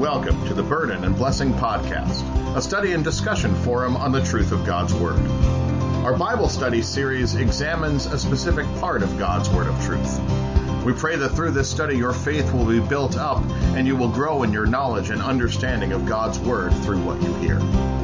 Welcome to the Burden and Blessing Podcast, a study and discussion forum on the truth of God's Word. Our Bible study series examines a specific part of God's Word of truth. We pray that through this study your faith will be built up and you will grow in your knowledge and understanding of God's Word through what you hear.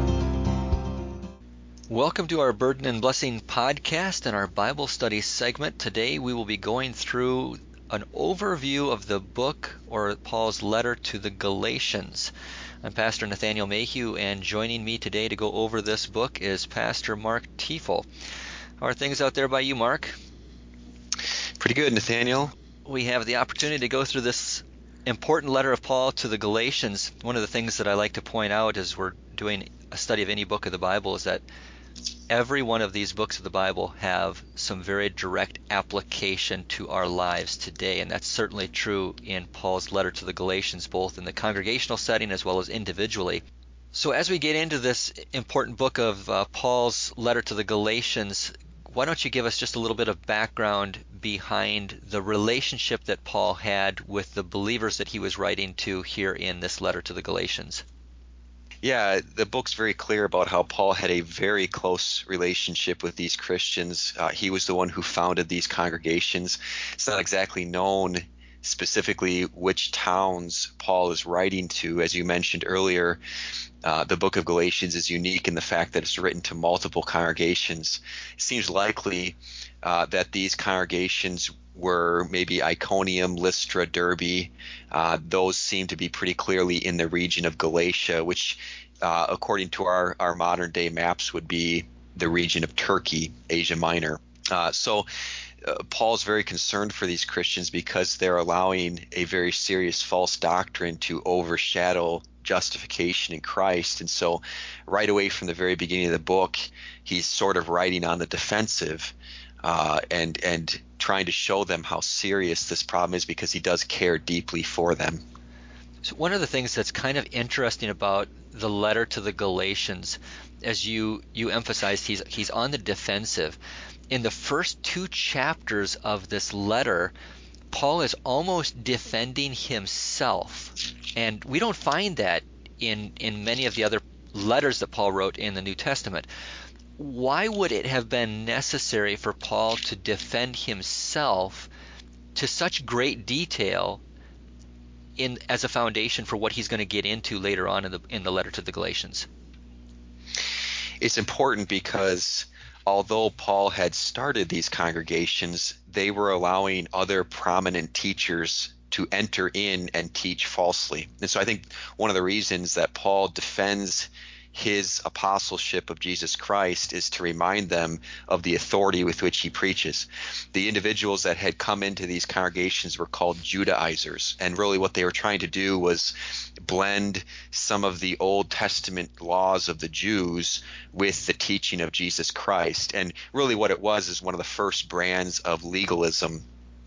Welcome to our Burden and Blessing Podcast and our Bible study segment. Today we will be going through an overview of the book or Paul's letter to the Galatians. I'm Pastor Nathaniel Mayhew, and joining me today to go over this book is Pastor Mark Tiefel. How are things out there by you, Mark? Pretty good, Nathaniel. We have the opportunity to go through this important letter of Paul to the Galatians. One of the things that I like to point out as we're doing a study of any book of the Bible is that every one of these books of the Bible have some very direct application to our lives today, and that's certainly true in Paul's letter to the Galatians, both in the congregational setting as well as individually. So as we get into this important book of Paul's letter to the Galatians, why don't you give us just a little bit of background behind the relationship that Paul had with the believers that he was writing to here in this letter to the Galatians? Yeah, the book's very clear about how Paul had a very close relationship with these Christians. He was the one who founded these congregations. It's not exactly known specifically which towns Paul is writing to. As you mentioned earlier, the book of Galatians is unique in the fact that it's written to multiple congregations. It seems likely that these congregations were maybe Iconium, Lystra, Derbe. Those seem to be pretty clearly in the region of Galatia, which according to our modern day maps would be the region of Turkey, Asia Minor. So Paul's very concerned for these Christians because they're allowing a very serious false doctrine to overshadow justification in Christ. And so right away from the very beginning of the book, he's sort of writing on the defensive and trying to show them how serious this problem is because he does care deeply for them. So one of the things that's kind of interesting about the letter to the Galatians, as you emphasized, he's on the defensive. In the first two chapters of this letter, Paul is almost defending himself. And we don't find that in many of the other letters that Paul wrote in the New Testament. Why would it have been necessary for Paul to defend himself to such great detail as a foundation for what he's going to get into later on in the letter to the Galatians? It's important because although Paul had started these congregations, they were allowing other prominent teachers to enter in and teach falsely. And so I think one of the reasons that Paul defends his apostleship of Jesus Christ is to remind them of the authority with which he preaches. The individuals that had come into these congregations were called Judaizers, and really what they were trying to do was blend some of the Old Testament laws of the Jews with the teaching of Jesus Christ. And really what it was is one of the first brands of legalism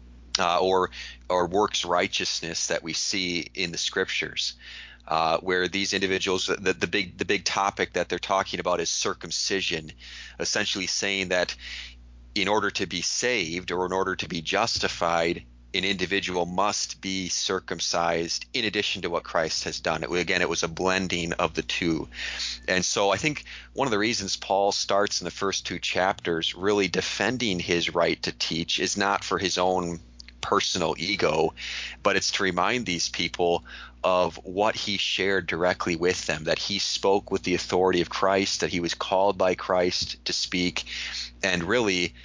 or works righteousness that we see in the scriptures. Where these individuals, the big topic that they're talking about is circumcision, essentially saying that in order to be saved or in order to be justified, an individual must be circumcised in addition to what Christ has done. It was a blending of the two. And so I think one of the reasons Paul starts in the first two chapters really defending his right to teach is not for his own personal ego, but it's to remind these people of what he shared directly with them, that he spoke with the authority of Christ, that he was called by Christ to speak. And really,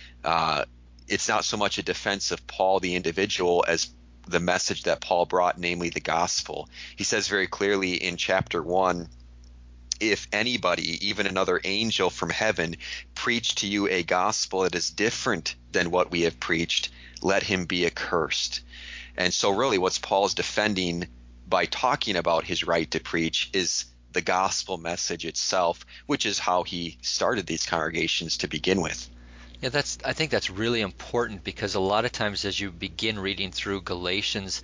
it's not so much a defense of Paul the individual as the message that Paul brought, namely the gospel. He says very clearly in chapter 1, if anybody, even another angel from heaven, preached to you a gospel that is different than what we have preached, let him be accursed. And so really what's Paul's defending by talking about his right to preach is the gospel message itself, which is how he started these congregations to begin with. Yeah, I think that's really important because a lot of times as you begin reading through Galatians,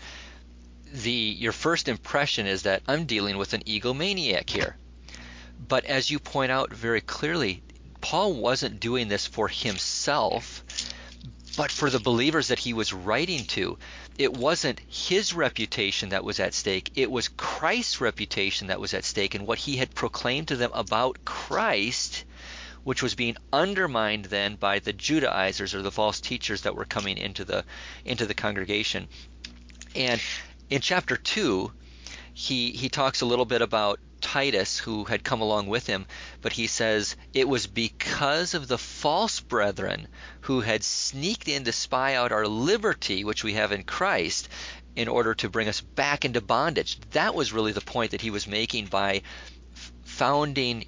your first impression is that I'm dealing with an egomaniac here. But as you point out very clearly, Paul wasn't doing this for himself, But for the believers that he was writing to, it wasn't his reputation that was at stake. It was Christ's reputation that was at stake, and what he had proclaimed to them about Christ, which was being undermined then by the Judaizers, or the false teachers that were coming into the congregation. And in chapter 2, he talks a little bit about Titus, who had come along with him, but he says it was because of the false brethren who had sneaked in to spy out our liberty, which we have in Christ, in order to bring us back into bondage. That was really the point that he was making by founding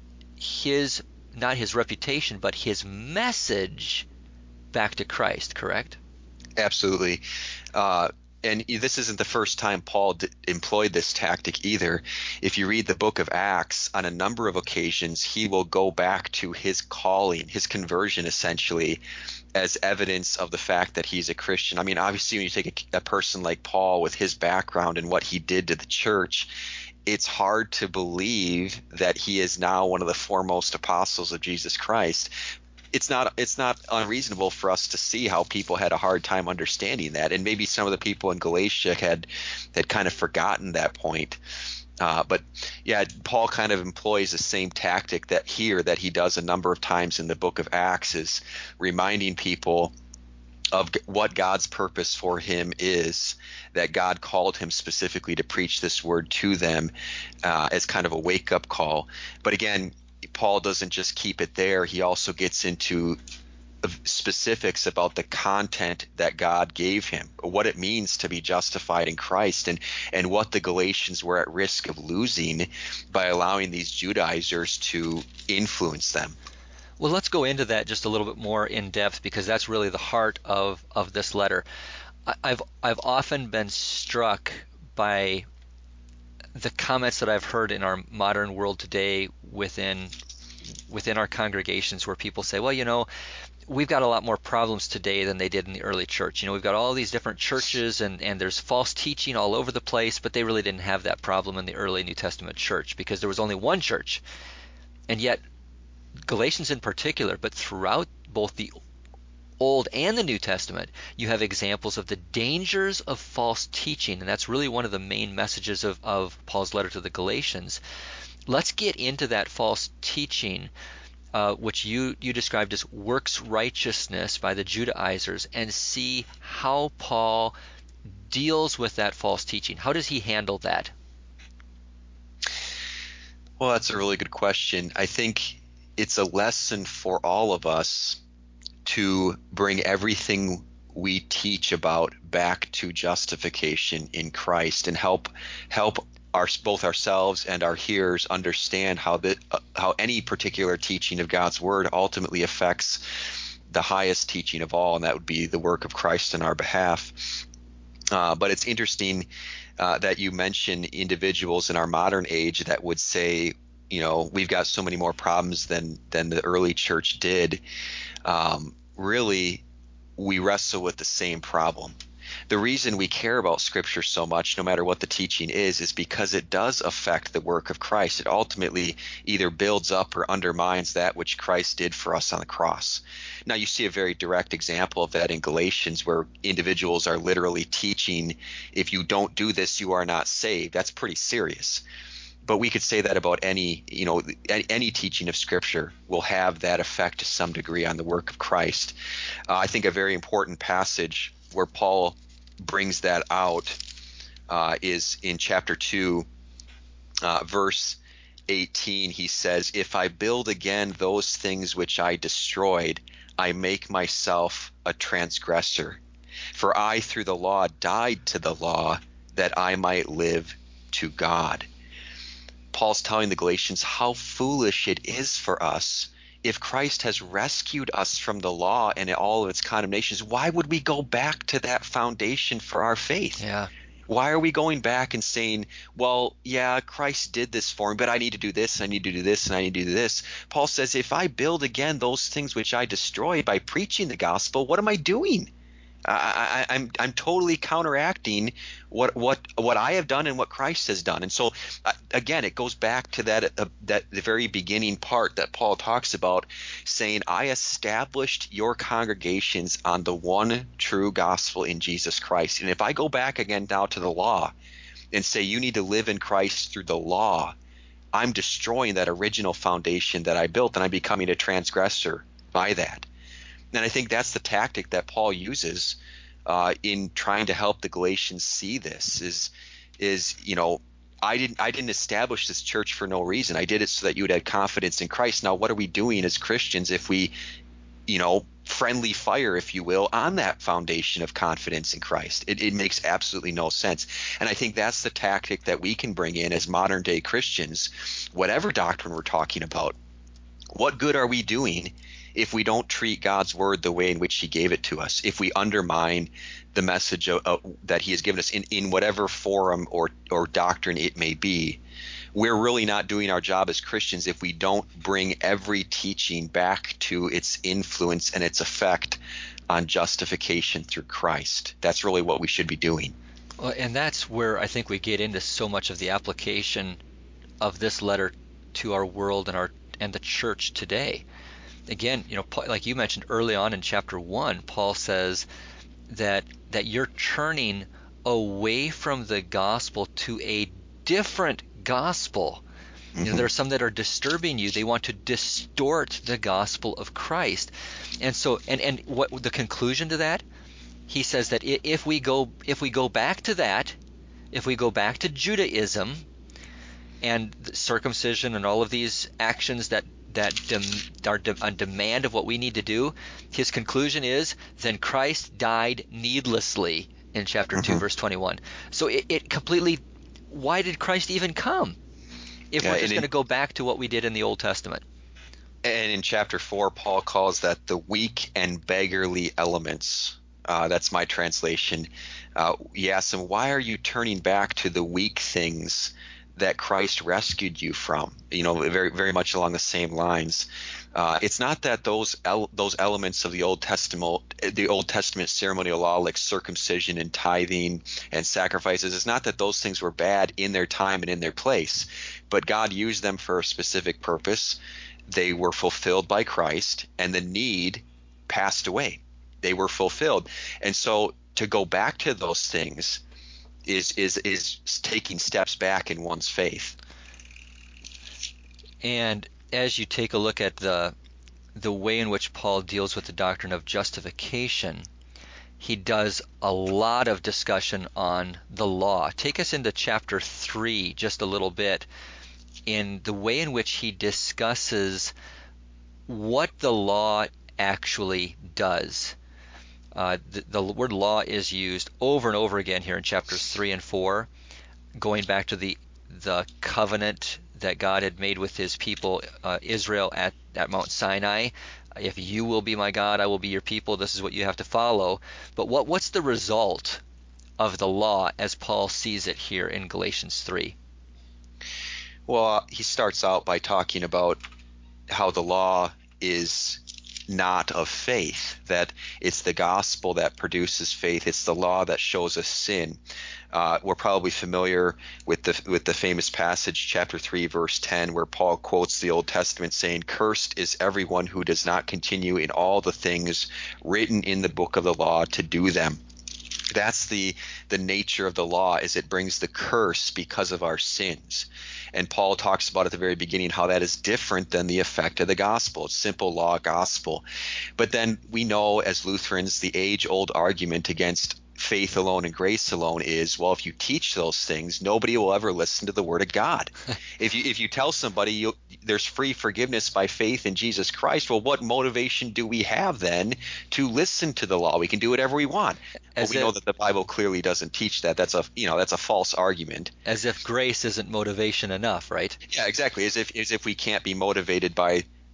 his, not his reputation, but his message back to Christ, correct? Absolutely. And this isn't the first time Paul employed this tactic either. If you read the book of Acts, on a number of occasions, he will go back to his calling, his conversion essentially, as evidence of the fact that he's a Christian. I mean, obviously, when you take a person like Paul with his background and what he did to the church, it's hard to believe that he is now one of the foremost apostles of Jesus Christ. It's not unreasonable for us to see how people had a hard time understanding that, and maybe some of the people in Galatia had kind of forgotten that point. But yeah, Paul kind of employs the same tactic that he does a number of times in the book of Acts, is reminding people of what God's purpose for him is, that God called him specifically to preach this word to them as kind of a wake-up call. But again, Paul doesn't just keep it there. He also gets into specifics about the content that God gave him, what it means to be justified in Christ, and what the Galatians were at risk of losing by allowing these Judaizers to influence them. Well, let's go into that just a little bit more in depth, because that's really the heart of this letter. I've often been struck by the comments that I've heard in our modern world today within our congregations, where people say, well, we've got a lot more problems today than they did in the early church. We've got all these different churches, and there's false teaching all over the place, but they really didn't have that problem in the early New Testament church, because there was only one church. And yet Galatians in particular, but throughout both the Old and the New Testament, you have examples of the dangers of false teaching, and that's really one of the main messages of Paul's letter to the Galatians. Let's get into that false teaching, which you described as works righteousness by the Judaizers, and see how Paul deals with that false teaching. How does he handle that? Well, that's a really good question. I think it's a lesson for all of us to bring everything we teach about back to justification in Christ, and help both ourselves and our hearers understand how any particular teaching of God's word ultimately affects the highest teaching of all, and that would be the work of Christ in our behalf. But it's interesting that you mention individuals in our modern age that would say, we've got so many more problems than the early church did. Really, we wrestle with the same problem. The reason we care about Scripture so much, no matter what the teaching is because it does affect the work of Christ. It ultimately either builds up or undermines that which Christ did for us on the cross. Now, you see a very direct example of that in Galatians, where individuals are literally teaching, if you don't do this, you are not saved. That's pretty serious. But we could say that about any teaching of Scripture will have that effect to some degree on the work of Christ. I think a very important passage where Paul brings that out is in chapter 2, verse 18. He says, "If I build again those things which I destroyed, I make myself a transgressor. For I through the law died to the law, that I might live to God." Paul's telling the Galatians how foolish it is for us. If Christ has rescued us from the law and all of its condemnations, why would we go back to that foundation for our faith? Yeah. Why are we going back and saying, well, yeah, Christ did this for me, but I need to do this, I need to do this, and I need to do this? Paul says, if I build again those things which I destroyed by preaching the gospel, what am I doing? I'm totally counteracting what I have done and what Christ has done. And so again, it goes back to that the very beginning part that Paul talks about, saying, I established your congregations on the one true gospel in Jesus Christ. And if I go back again now to the law and say you need to live in Christ through the law, I'm destroying that original foundation that I built, and I'm becoming a transgressor by that. And I think that's the tactic that Paul uses in trying to help the Galatians see this. Is I didn't establish this church for no reason. I did it so that you would have confidence in Christ. Now, what are we doing as Christians if we, friendly fire, if you will, on that foundation of confidence in Christ? It makes absolutely no sense. And I think that's the tactic that we can bring in as modern day Christians, whatever doctrine we're talking about. What good are we doing if we don't treat God's word the way in which he gave it to us, if we undermine the message that he has given us in whatever forum or doctrine it may be? We're really not doing our job as Christians if we don't bring every teaching back to its influence and its effect on justification through Christ. That's really what we should be doing. Well, and that's where I think we get into so much of the application of this letter to our world and the church today. Again, like you mentioned early on in chapter 1, Paul says that you're turning away from the gospel to a different gospel. Mm-hmm. There are some that are disturbing you. They want to distort the gospel of Christ. And so and what the conclusion to that? He says that if we go back to that, if we go back to Judaism and circumcision and all of these actions that are on demand of what we need to do, his conclusion is, then Christ died needlessly in chapter 2, verse 21. So it completely, why did Christ even come if we're just going to go back to what we did in the Old Testament? And in chapter 4, Paul calls that the weak and beggarly elements. That's my translation. He asks him, why are you turning back to the weak things that Christ rescued you from? Very, very much along the same lines. It's not that those elements of the Old Testament ceremonial law, like circumcision and tithing and sacrifices, it's not that those things were bad in their time and in their place, but God used them for a specific purpose. They were fulfilled by Christ, and the need passed away. They were fulfilled. And so to go back to those things is taking steps back in one's faith. And as you take a look at the way in which Paul deals with the doctrine of justification, he does a lot of discussion on the law. Take us into chapter 3 just a little bit in the way in which he discusses what the law actually does. The word law is used over and over again here in chapters 3 and 4, going back to the covenant that God had made with his people Israel at Mount Sinai. If you will be my God, I will be your people. This is what you have to follow. But what's the result of the law as Paul sees it here in Galatians 3? Well, he starts out by talking about how the law is not of faith, that it's the gospel that produces faith. It's the law that shows us sin. We're probably familiar with the famous passage, chapter 3, verse 10, where Paul quotes the Old Testament saying, "Cursed is everyone who does not continue in all the things written in the book of the law to do them." That's the nature of the law, is it brings the curse because of our sins. And Paul talks about at the very beginning how that is different than the effect of the gospel. It's simple law gospel. But then we know as Lutherans the age-old argument against faith alone and grace alone is, well, if you teach those things, nobody will ever listen to the word of God. If you tell somebody there's free forgiveness by faith in Jesus Christ, well, what motivation do we have then to listen to the law? We can do whatever we want. But we know that the Bible clearly doesn't teach that. That's a false argument. As if grace isn't motivation enough, right? Yeah, exactly. As if we can't be motivated by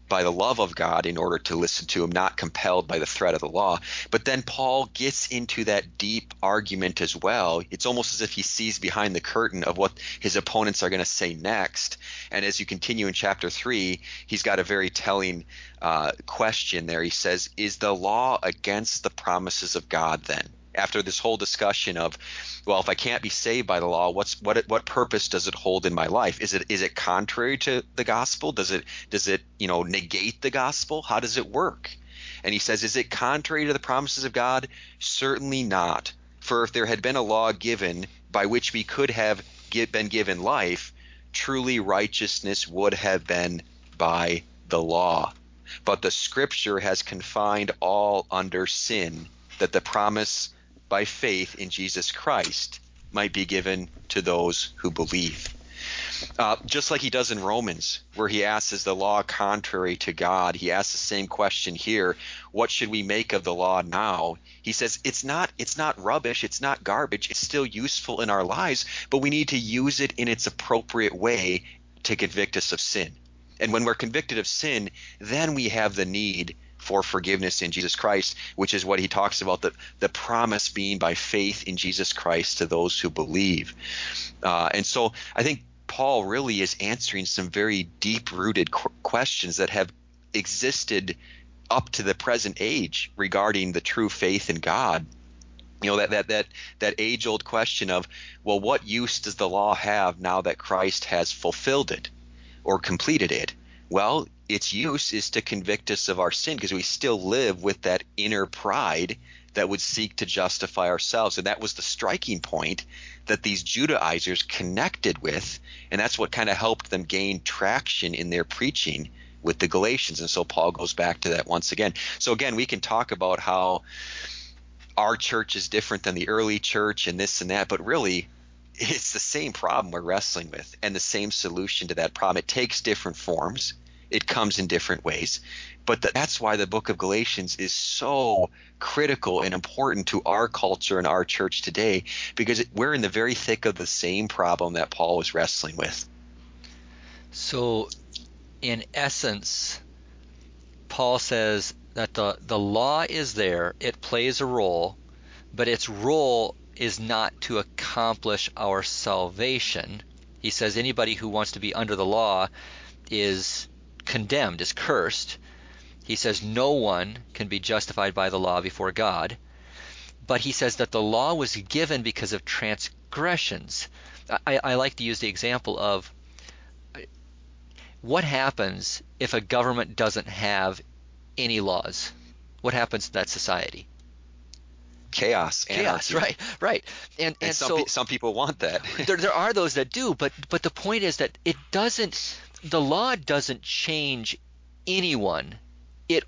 by the love of God in order to listen to him, not compelled by the threat of the law. But then Paul gets into that deep argument as well. It's almost as if he sees behind the curtain of what his opponents are going to say next. And as you continue in chapter 3, he's got a very telling question there. He says, is the law against the promises of God then? After this whole discussion of, well, if I can't be saved by the law, what purpose does it hold in my life? Is it contrary to the gospel? Does it negate the gospel? How does it work? And he says, is it contrary to the promises of God? Certainly not. For if there had been a law given by which we could have been given life, truly righteousness would have been by the law. But the Scripture has confined all under sin, that the promise by faith in Jesus Christ might be given to those who believe. Just like he does in Romans, where he asks, is the law contrary to God? He asks the same question here. What should we make of the law now? He says it's not rubbish, it's not garbage, it's still useful in our lives, but we need to use it in its appropriate way to convict us of sin. And when we're convicted of sin, then we have the need for forgiveness in Jesus Christ, which is what he talks about, the promise being by faith in Jesus Christ to those who believe. And so I think Paul really is answering some very deep-rooted questions that have existed up to the present age regarding the true faith in God. You know, that age-old question of, well, what use does the law have now that Christ has fulfilled it or completed it? Well, its use is to convict us of our sin, because we still live with that inner pride that would seek to justify ourselves. And that was the striking point that these Judaizers connected with, and that's what kind of helped them gain traction in their preaching with the Galatians. And so Paul goes back to that once again. So again, we can talk about how our church is different than the early church and this and that, but really it's the same problem we're wrestling with and the same solution to that problem. It takes different forms. It comes in different ways. But that's why the book of Galatians is so critical and important to our culture and our church today, because we're in the very thick of the same problem that Paul was wrestling with. So in essence, Paul says that the law is there, it plays a role, but its role is not to accomplish our salvation. He says anybody who wants to be under the law is condemned, is cursed. He says no one can be justified by the law before God. But he says that the law was given because of transgressions. I like to use the example of what happens if a government doesn't have any laws? What happens to that society? Chaos, right. And some people want that. there are those that do, but the point is that the law doesn't change anyone. It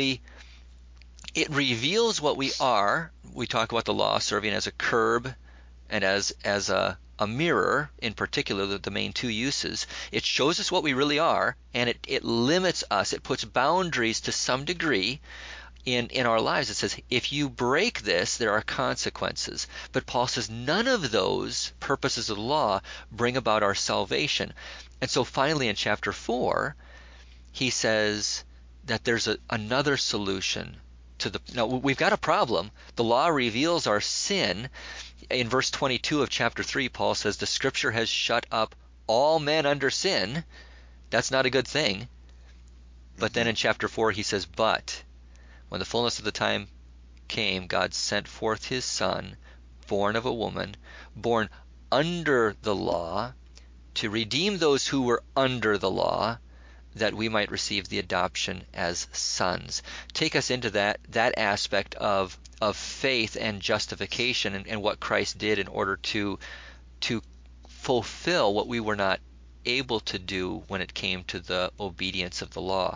reveals what we are. We talk about the law serving as a curb and as a mirror, in particular, the main two uses. It shows us what we really are, and it limits us. It puts boundaries to some degree in our lives. It says, if you break this, there are consequences. But Paul says none of those purposes of the law bring about our salvation. And so finally in chapter 4, he says that there's another solution to the. Now, we've got a problem. The law reveals our sin. In verse 22 of chapter 3, Paul says the Scripture has shut up all men under sin. That's not a good thing. But then in chapter 4, he says, but when the fullness of the time came, God sent forth his Son, born of a woman, born under the law, to redeem those who were under the law, that we might receive the adoption as sons. Take us into that aspect of faith and justification and what Christ did in order to fulfill what we were not able to do when it came to the obedience of the law.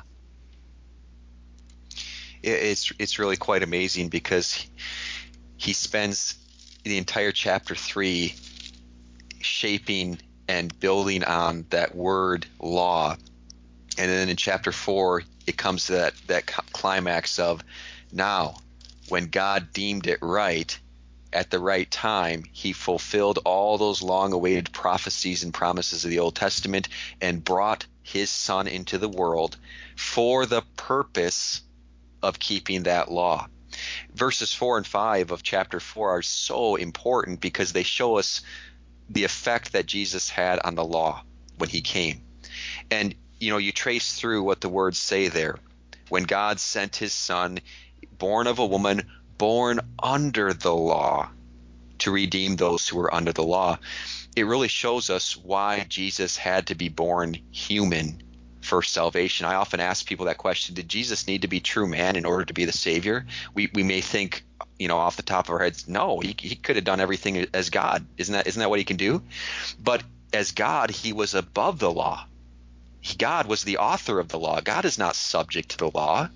It's really quite amazing, because he spends the entire chapter 3 shaping and building on that word law. And then in chapter 4, it comes to that climax of, now, when God deemed it right at the right time, he fulfilled all those long-awaited prophecies and promises of the Old Testament and brought his Son into the world for the purpose of keeping that law. Verses 4 and 5 of chapter 4 are so important because they show us the effect that Jesus had on the law when he came. And, you trace through what the words say there. When God sent his Son, born of a woman, born under the law, to redeem those who were under the law, it really shows us why Jesus had to be born human for salvation. I often ask people that question: did Jesus need to be true man in order to be the Savior? We may think, off the top of our heads, no, he could have done everything as God. Isn't that what he can do? But as God, he was above the law. God was the author of the law. God is not subject to the law.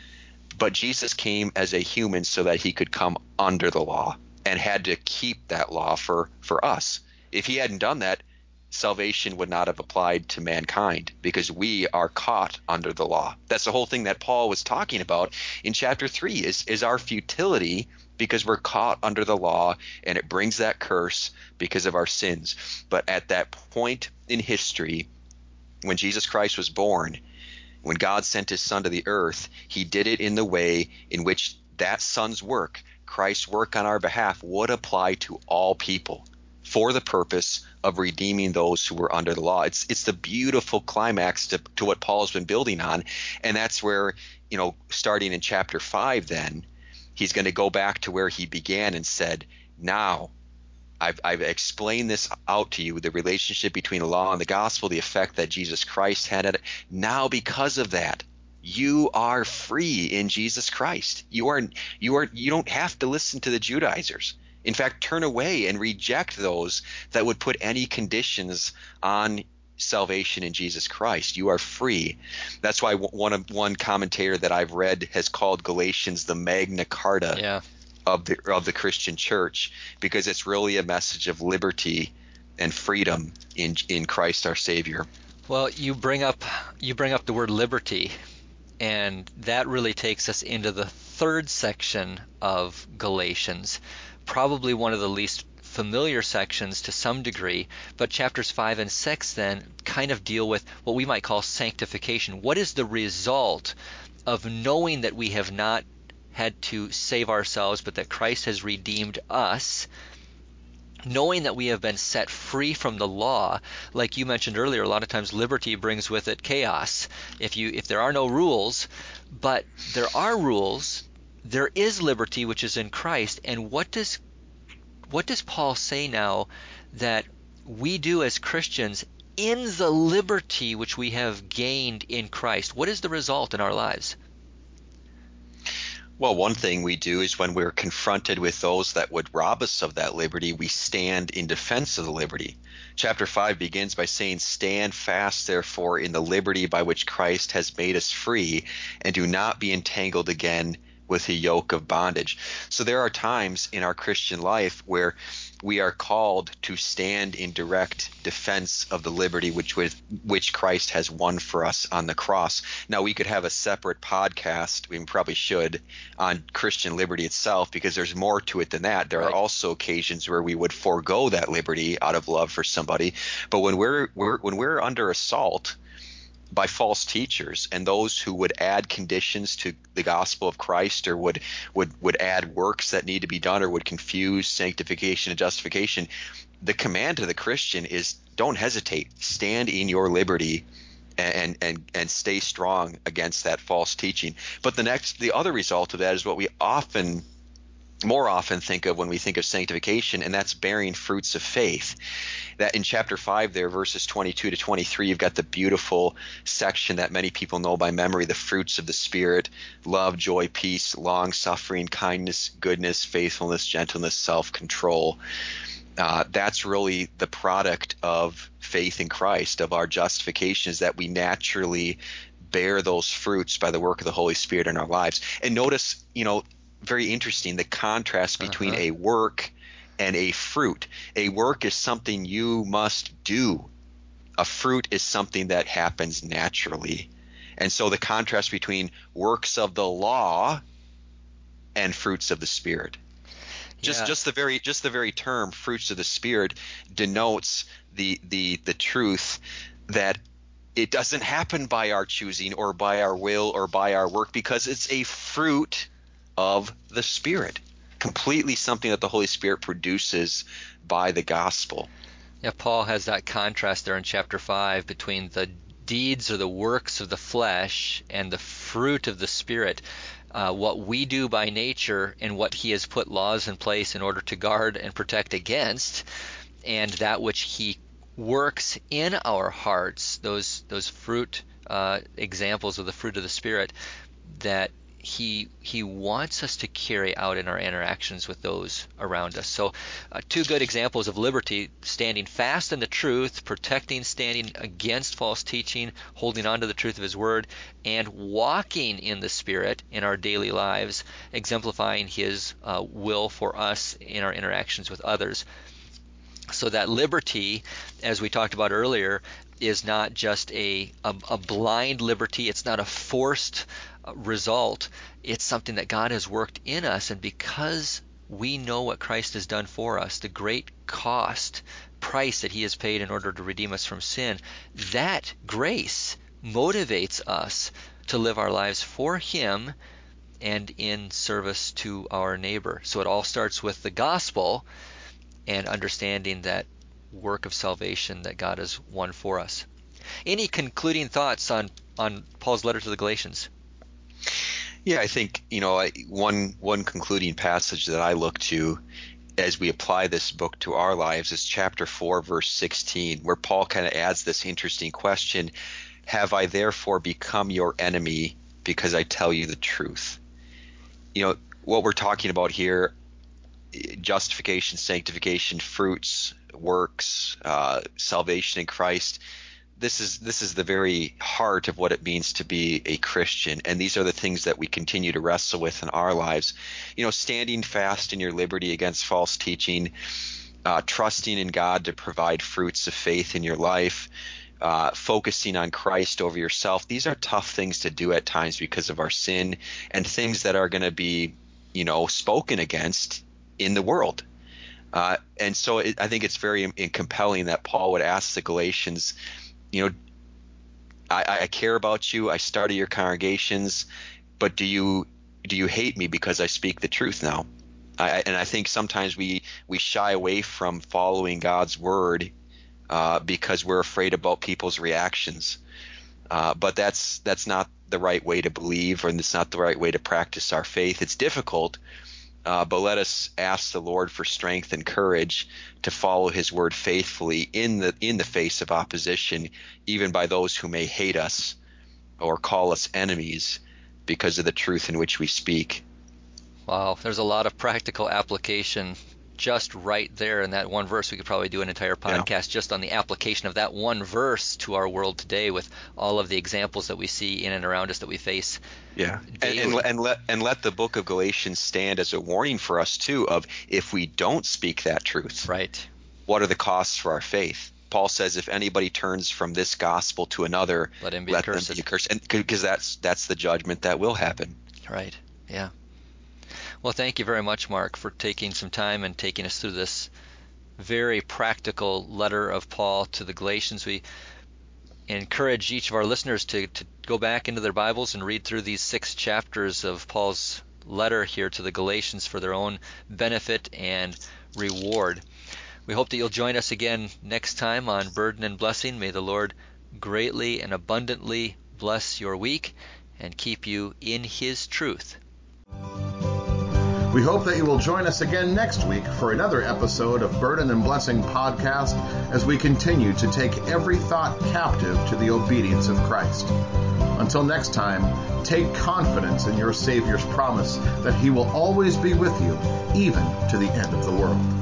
But Jesus came as a human so that he could come under the law and had to keep that law for us. If he hadn't done that, salvation would not have applied to mankind because we are caught under the law. That's the whole thing that Paul was talking about in chapter 3 is our futility because we're caught under the law, and it brings that curse because of our sins. But at that point in history, when Jesus Christ was born, when God sent his Son to the earth, he did it in the way in which that Son's work, Christ's work on our behalf, would apply to all people for the purpose of redeeming those who were under the law. It's the beautiful climax to what Paul's been building on. And that's where, starting in chapter 5 then, he's going to go back to where he began and said, now I've explained this out to you, the relationship between the law and the gospel, the effect that Jesus Christ had at it. Now, because of that, you are free in Jesus Christ. You don't have to listen to the Judaizers. In fact, turn away and reject those that would put any conditions on salvation in Jesus Christ. You are free. That's why one commentator that I've read has called Galatians the Magna Carta. Yeah. Of the Christian church, because it's really a message of liberty and freedom in Christ our Savior. Well, you bring up the word liberty, and that really takes us into the third section of Galatians, probably one of the least familiar sections to some degree, but chapters 5 and 6 then kind of deal with what we might call sanctification. What is the result of knowing that we have not had to save ourselves, but that Christ has redeemed us, knowing that we have been set free from the law? Like you mentioned earlier, a lot of times liberty brings with it chaos. If there are no rules, but there are rules, there is liberty which is in Christ. And what does Paul say now that we do as Christians in the liberty which we have gained in Christ? What is the result in our lives? Well, one thing we do is when we're confronted with those that would rob us of that liberty, we stand in defense of the liberty. Chapter 5 begins by saying, "Stand fast, therefore, in the liberty by which Christ has made us free, and do not be entangled again with a yoke of bondage." So there are times in our Christian life where we are called to stand in direct defense of the liberty which Christ has won for us on the cross. Now, we could have a separate podcast, we probably should, on Christian liberty itself, because there's more to it than that. There are also occasions where we would forego that liberty out of love for somebody. But when we're under assault by false teachers and those who would add conditions to the gospel of Christ, or would add works that need to be done, or would confuse sanctification and justification, the command to the Christian is don't hesitate. Stand in your liberty and stay strong against that false teaching. But the other result of that is what we more often think of when we think of sanctification, and that's bearing fruits of faith. That in chapter 5 there, verses 22 to 23, you've got the beautiful section that many people know by memory, the fruits of the Spirit: love, joy, peace, long-suffering, kindness, goodness, faithfulness, gentleness, self-control. That's really the product of faith in Christ, of our justification, is that we naturally bear those fruits by the work of the Holy Spirit in our lives. And notice, very interesting, the contrast between a work and a fruit. A work is something you must do. A fruit is something that happens naturally. And so the contrast between works of the law and fruits of the Spirit. Just the very term fruits of the Spirit denotes the truth that it doesn't happen by our choosing or by our will or by our work, because it's a fruit of the Spirit, completely something that the Holy Spirit produces by the gospel. Yeah, Paul has that contrast there in chapter 5 between the deeds or the works of the flesh and the fruit of the Spirit, what we do by nature and what he has put laws in place in order to guard and protect against, and that which he works in our hearts, those fruit examples of the fruit of the Spirit that he wants us to carry out in our interactions with those around us. So two good examples of liberty: standing fast in the truth, standing against false teaching, holding on to the truth of his word, and walking in the Spirit in our daily lives, exemplifying his will for us in our interactions with others. So that liberty, as we talked about earlier, is not just a blind liberty. It's not a forced result. It's something that God has worked in us, and because we know what Christ has done for us, the great price that he has paid in order to redeem us from sin, that grace motivates us to live our lives for him and in service to our neighbor. So it all starts with the gospel and understanding that work of salvation that God has won for us. Any concluding thoughts on Paul's letter to the Galatians? Yeah, I think, one concluding passage that I look to as we apply this book to our lives is chapter 4, verse 16, where Paul kind of adds this interesting question: have I therefore become your enemy because I tell you the truth? What we're talking about here, justification, sanctification, fruits, works, salvation in Christ. This is the very heart of what it means to be a Christian, and these are the things that we continue to wrestle with in our lives. Standing fast in your liberty against false teaching, trusting in God to provide fruits of faith in your life, focusing on Christ over yourself. These are tough things to do at times because of our sin and things that are going to be, spoken against in the world. And so I think it's very compelling that Paul would ask the Galatians, I care about you, I study your congregations, but do you hate me because I speak the truth now? And I think sometimes we shy away from following God's word because we're afraid about people's reactions. But that's not the right way to believe, and it's not the right way to practice our faith. It's difficult. But let us ask the Lord for strength and courage to follow his word faithfully in the face of opposition, even by those who may hate us or call us enemies because of the truth in which we speak. Wow, there's a lot of practical application just right there in that one verse. We could probably do an entire podcast just on the application of that one verse to our world today, with all of the examples that we see in and around us that we face. Yeah, daily. and let the book of Galatians stand as a warning for us too, of if we don't speak that truth, right, what are the costs for our faith? Paul says, if anybody turns from this gospel to another, let them be accursed, and because that's the judgment that will happen. Right. Yeah. Well, thank you very much, Mark, for taking some time and taking us through this very practical letter of Paul to the Galatians. We encourage each of our listeners to go back into their Bibles and read through these 6 chapters of Paul's letter here to the Galatians for their own benefit and reward. We hope that you'll join us again next time on Burden and Blessing. May the Lord greatly and abundantly bless your week and keep you in his truth. We hope that you will join us again next week for another episode of Burden and Blessing Podcast as we continue to take every thought captive to the obedience of Christ. Until next time, take confidence in your Savior's promise that he will always be with you, even to the end of the world.